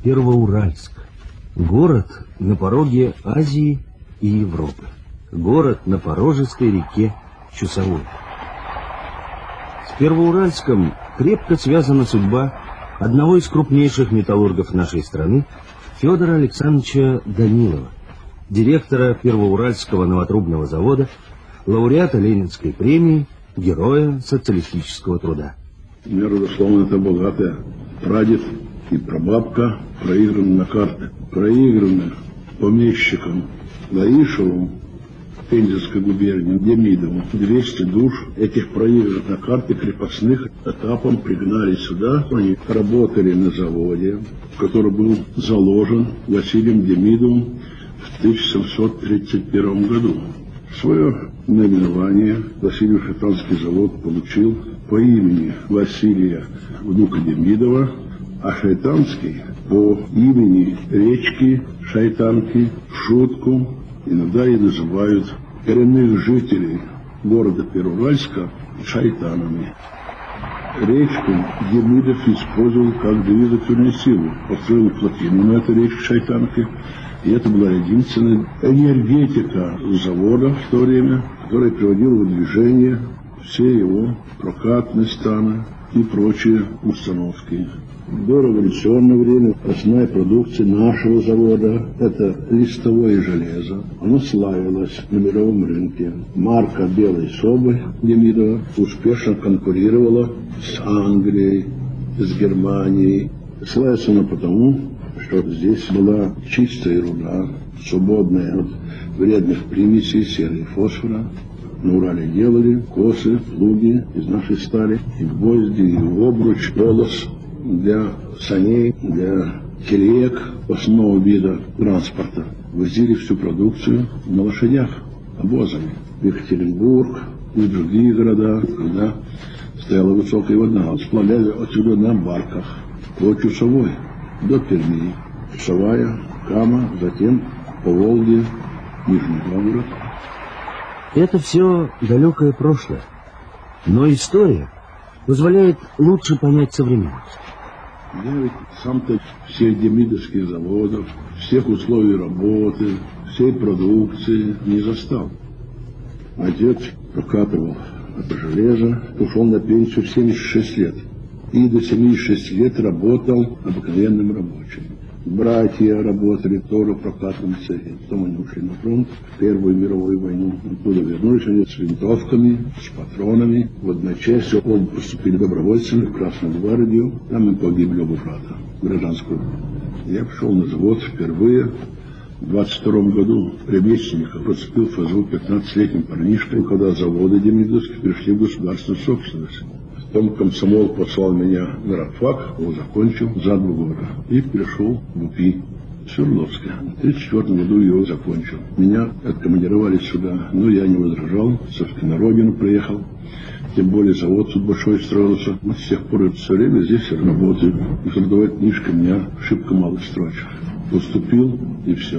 Первоуральск. Город на пороге Азии и Европы. Город на порожистой реке Чусовой. С Первоуральском крепко связана судьба одного из крупнейших металлургов нашей страны, Федора Александровича Данилова, директора Первоуральского новотрубного завода, лауреата Ленинской премии, героя социалистического труда. У меня, родословно, это богатая. Прадед и прабабка проиграны на карты. Проиграны помещиком Гаишевым в Пензенской губернии, Демидовым. 200 душ этих проигранных на карты крепостных этапом пригнали сюда. Они работали на заводе, который был заложен Василием Демидовым в 1731 году. Свое наименование Василий Шайтанский завод получил по имени Василия внука Демидова, а Шайтанский по имени речки Шайтанки, в шутку иногда и называют коренных жителей города Первоуральска шайтанами. Речку Демидов использовал как двигательную силу. Построил плотину на этой речке Шайтанки. И это была единственная энергетика завода в то время, которая приводила в движение все его прокатные станы и прочие установки. В дореволюционное время основная продукция нашего завода – это листовое железо. Оно славилось на мировом рынке. Марка белой собы Демидова успешно конкурировала с Англией, с Германией. Славится она потому, что здесь была чистая руда, свободная от вредных примесей серы и фосфора. На Урале делали косы, плуги из нашей стали, и гвозди, и обруч, полос для саней, для телег, основного вида транспорта. Возили всю продукцию на лошадях, обозами. В Екатеринбург и в другие города, когда стояла высокая вода, сплавляли отсюда на барках до Чусовой, до Перми. Чусовая, Кама, затем по Волге, Нижний Новгород. Это все далекое прошлое, но история позволяет лучше понять современность. Я ведь сам-то всех демидовских заводов, всех условий работы, всей продукции не застал. Отец прокатывал это железо, ушел на пенсию в 76 лет. И до 76 лет работал обыкновенным рабочим. Братья работали тоже в прокатном цехе. Потом они ушли на фронт в Первую мировую войну. Оттуда вернулись они с винтовками, с патронами. В одночасье оба поступили добровольцами в Красную гвардию. Там им погибли оба брата, гражданскую. Я пришел на завод впервые в 22 году. Ремесленника поступил в ФЗУ 15-летним парнишкой, когда заводы демидовские перешли в государственную собственность. Потом комсомол послал меня на рабфак, его закончил за 2 года. И пришел в УПИ Свердловске. В 1934 году его закончил. Меня откомандировали сюда, но я не возражал. Собственно, на родину приехал. Тем более завод тут большой строился. Вот с тех пор все время здесь работаю. И трудовая книжка у меня шибко мало строчек. Поступил и все.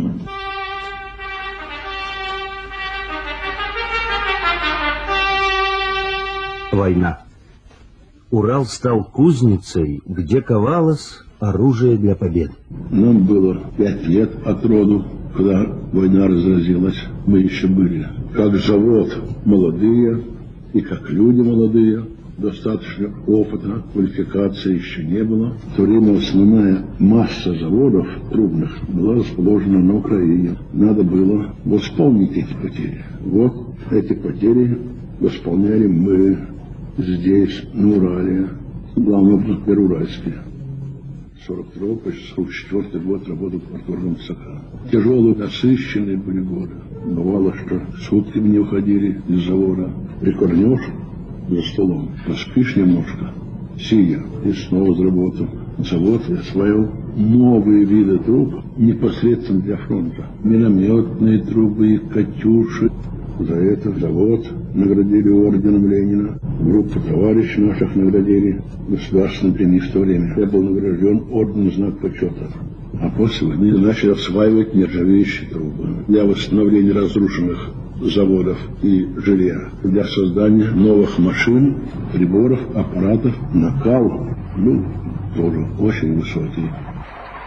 Война. Урал стал кузницей, где ковалось оружие для победы. Нам было 5 лет от роду, когда война разразилась. Мы еще были как завод молодые и как люди молодые. Достаточно опыта, квалификации еще не было. В то время основная масса заводов трубных была расположена на Украине. Надо было восполнить эти потери. Вот эти потери восполняли мы здесь, на Урале, главное, в Первоуральске. 42 по 44 год работал в квартирном цеха. Тяжелые, насыщенные были годы. Бывало, что сутками не уходили из завода. Прикорнешь за столом, поспишь немножко, сидя, и снова заработал. Завод освоил новые виды труб непосредственно для фронта. Минометные трубы, катюши. За это завод наградили орденом Ленина. Группу товарищей наших наградили государственной премией в то время. Я был награжден орденом Знак почета. А после войны начали осваивать нержавеющие трубы для восстановления разрушенных заводов и жилья, для создания новых машин, приборов, аппаратов. Накал, тоже очень высокий.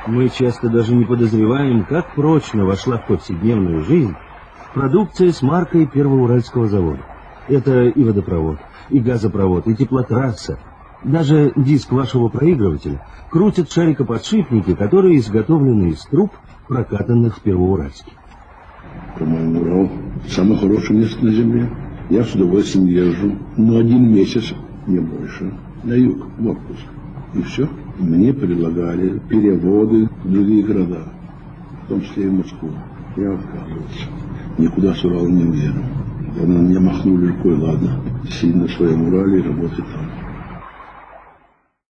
Мы часто даже не подозреваем, как прочно вошла в повседневную жизнь продукция с маркой Первоуральского завода. Это и водопровод, и газопровод, и теплотрасса. Даже диск вашего проигрывателя крутят шарикоподшипники, которые изготовлены из труб, прокатанных в Первоуральске. По-моему, Урал самое хорошее место на земле. Я с удовольствием езжу, но 1 месяц, не больше, на юг, в отпуск. И все. Мне предлагали переводы в другие города, в том числе и в Москву. Я отказывался. Никуда с Урала не уеду. Главное, меня махнули рукой, ладно, сидь на своем Урале и работай там.